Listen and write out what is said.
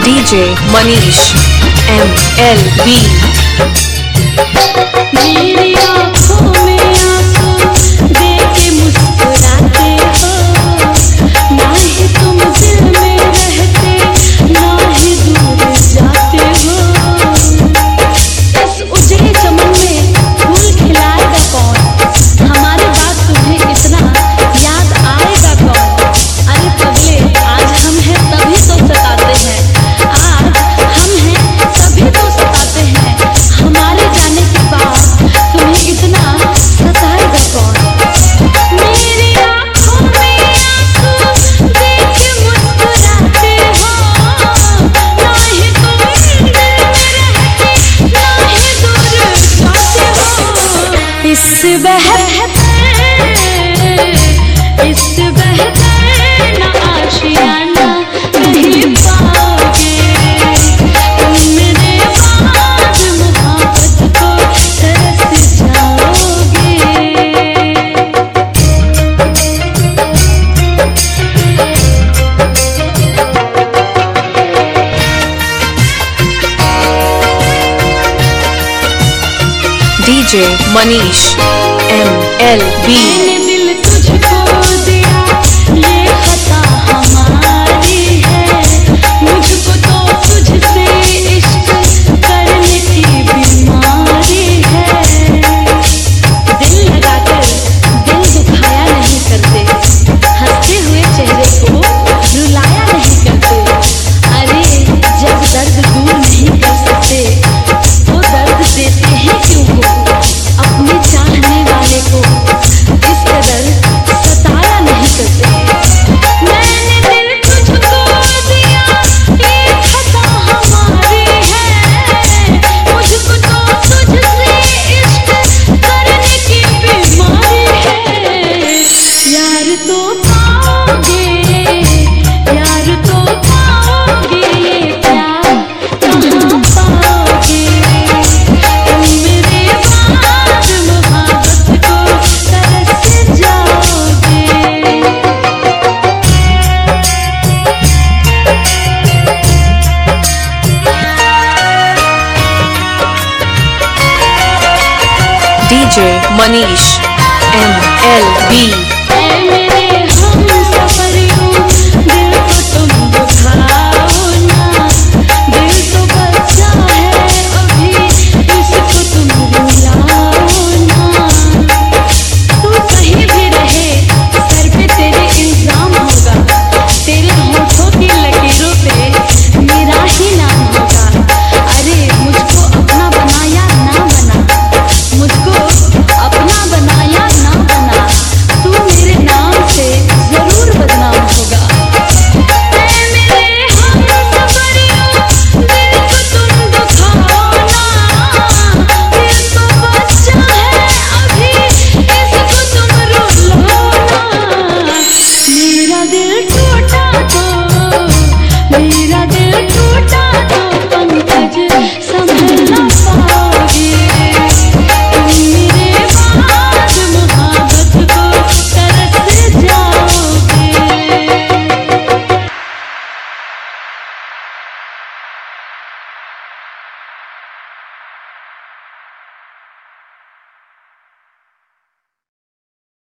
DJ Manish MLB। मेरी आँखों में आंसू देके मुस्कुराते हो, ना ही तुम दिल में रहते, ना ही दूर जाते हो। इस उजड़े चमन में फूल खिलाएगा कौन, हमारी बात तुम्हें इतना याद आएगा कौन। अरे पगले, आज हम हैं तभी तो सताते हैं, आज हम हैं तभी तो सताते हैं, हमारे जाने के बाद तुम्हें इतना सताएगा कौन। मेरी आँखों में आंसू देख मुस्कुराते हो, ना ही तुम दिल में रहते, ना ही दूर जाते हो। इस बहते ना आशियाना नहीं पाओगे, तुम मेरे बाद मोहब्बत को तरस जाओगे। DJ Manish MLB। मैंने दिल तुझको दिया, ये खता हमारी है, मुझको तो तुझसे इश्क करने की बीमारी है। दिल लगाकर दिल दुखाया नहीं करते, हंसते हुए चेहरे को रुलाया नहीं करते। अरे जब दर्द दूर नहीं कर सकते तो दर्द देते हैं क्यों हो, अपने चाहने वाले को इस कदर सताया नहीं करते। मैंने दिल तुझको दिया, ये खता हमारी है, मुझको तो तुझसे इश्क करने की बीमारी है। यार तो पाओगे, यार तो पाओगे, ये प्यार कहाँ पाओगे, तुम मेरे बाद मोहब्बत को तरस जाओगे। DJ Manish MLB।